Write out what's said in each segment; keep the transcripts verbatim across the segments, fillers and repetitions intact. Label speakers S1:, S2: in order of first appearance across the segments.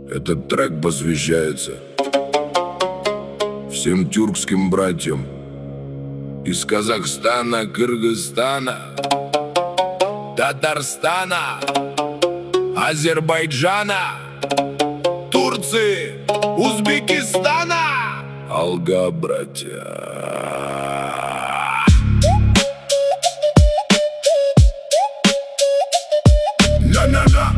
S1: Этот трек посвящается всем тюркским братьям из Казахстана, Кыргызстана, Татарстана, Азербайджана, Турции, Узбекистана. Алга, братья. На-на-на.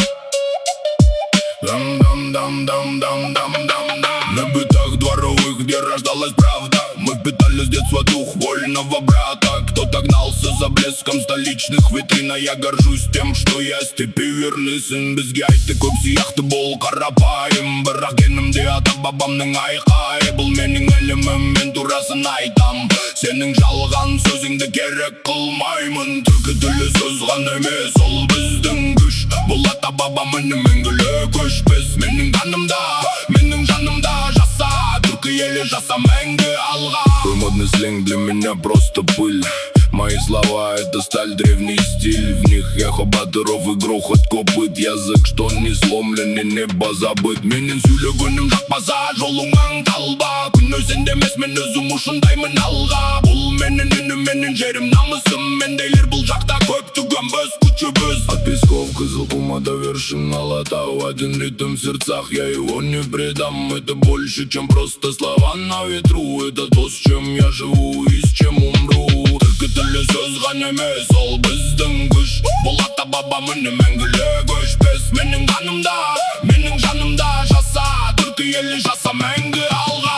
S1: Дам-дам-дам-дам-дам-дам-дам. На бытах дворовых, где рождалась правда, мы впитали с детства дух вольного брата. Кто-то гнался за блеском столичных витрин, а я горжусь тем, что я степи верный сын. Бізге айтты көп сияқты бол қарапайым, бірақ енімде ата бабамның айқайы. Бұл менің ілімім, мен турасын айтам, сенің жалған сөзіңді керек қылмаймын. Түркі тілі сөз ғана емес, ол біздің күш. Бұл ата бабам үні мәңгілік өшпес. Менің қанымда, менің жанымда жаса, түркі елі жаса мәңгі алға. Твой модный сленг для меня просто пыль. Мои слова — это сталь, древний стиль. В них эхо батыров и грохот копыт. Язык, что не сломлен и небо забыт. Менен сөйлегенім жақпаса жолыңнан қалба. Күн өзен демес, мен өзім ұшындаймын алға. Бұл менің үнім, менің жерім, намысым. Мендейлер бұл жақта көп түгенбіз, күшібіз. От песков Кызылкума до вершин Алатау. Один ритм в сердцах, я его не предам. Это больше, чем просто слова на ветру. Это то, с чем я живу и с чем умру. Тілі сөз ғана емес, ол біздің күш. Бұл ата бабам үні мәңгілік өшпес. Менің қанымда, менің жанымда жаса, түркі елі жаса мәңгі алға.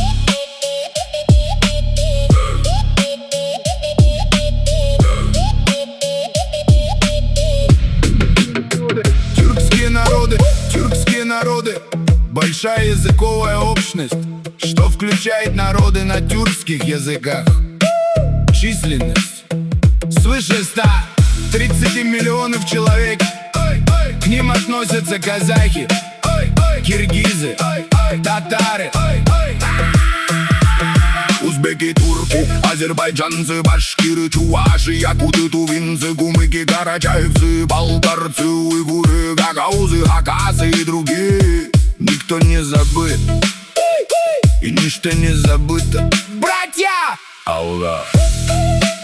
S1: Тюркские народы, тюркские народы, большая языковая общность, что включает народы на тюркских языках. Численность свыше ста тридцати миллионов человек. К ним относятся казахи, киргизы, татары, узбеки, турки, азербайджанцы, башкиры, чуваши, якуты, тувинцы, кумыки, карачаевцы, болгарцы, уйгуры, гагаузы, хакасы и другие. Никто не забыт и ничто не забыто. Братья! Алла.